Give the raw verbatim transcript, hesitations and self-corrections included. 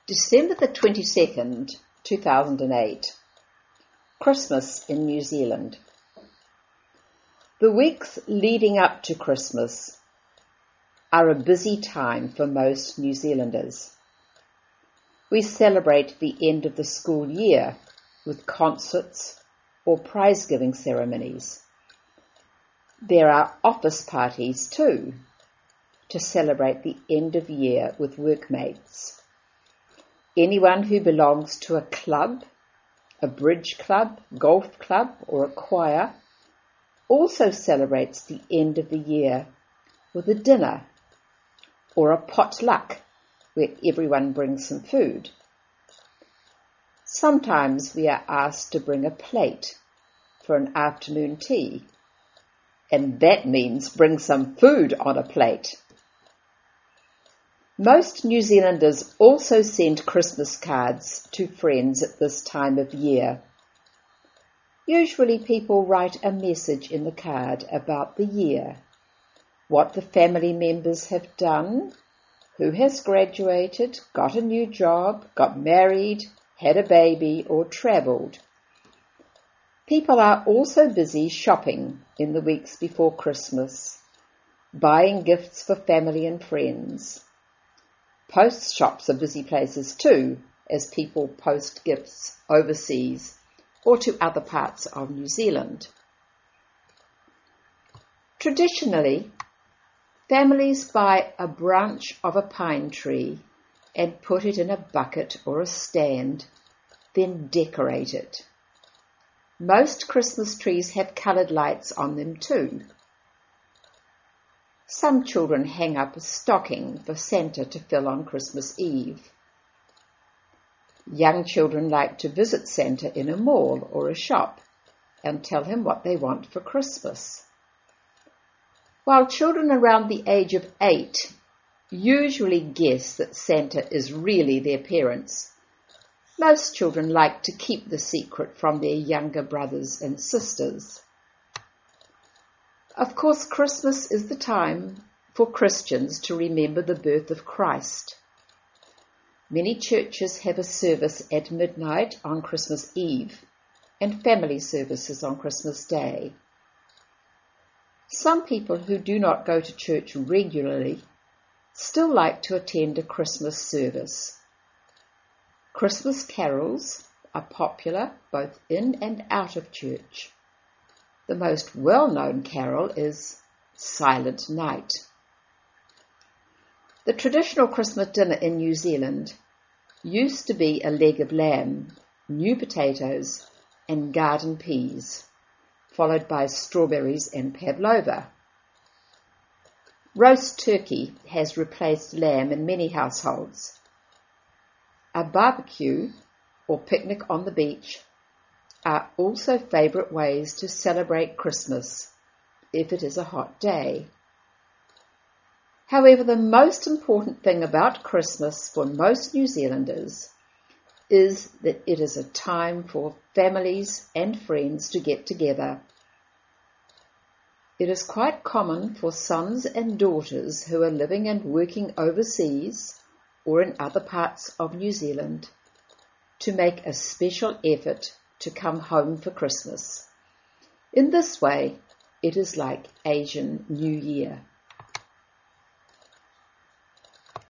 December the twenty-second, two thousand eight. Christmas in New Zealand. The weeks leading up to Christmas are a busy time for most New Zealanders. We celebrate the end of the school year with concerts or prize-giving ceremonies. There are office parties too, to celebrate the end of year with workmates. Anyone who belongs to a club, a bridge club, golf club, or a choir also celebrates the end of the year with a dinner or a potluck where everyone brings some food. Sometimes we are asked to bring a plate for an afternoon tea, and that means bring some food on a plate. Most New Zealanders also send Christmas cards to friends at this time of year. Usually people write a message in the card about the year, what the family members have done, who has graduated, got a new job, got married, had a baby, or travelled. People are also busy shopping in the weeks before Christmas, buying gifts for family and friends. Post shops are busy places too, as people post gifts overseas or to other parts of New Zealand. Traditionally, families buy a branch of a pine tree and put it in a bucket or a stand, then decorate it. Most Christmas trees have coloured lights on them too. Some children hang up a stocking for Santa to fill on Christmas Eve. Young children like to visit Santa in a mall or a shop and tell him what they want for Christmas. While children around the age of eight usually guess that Santa is really their parents, most children like to keep the secret from their younger brothers and sisters. Of course, Christmas is the time for Christians to remember the birth of Christ. Many churches have a service at midnight on Christmas Eve and family services on Christmas Day. Some people who do not go to church regularly still like to attend a Christmas service. Christmas carols are popular both in and out of church. The most well-known carol is Silent Night. The traditional Christmas dinner in New Zealand used to be a leg of lamb, new potatoes, and garden peas, followed by strawberries and pavlova. Roast turkey has replaced lamb in many households. A barbecue or picnic on the beach are also favourite ways to celebrate Christmas if it is a hot day. However, the most important thing about Christmas for most New Zealanders is that it is a time for families and friends to get together. It is quite common for sons and daughters who are living and working overseas or in other parts of New Zealand to make a special effort to come home for Christmas. In this way, it is like Asian New Year.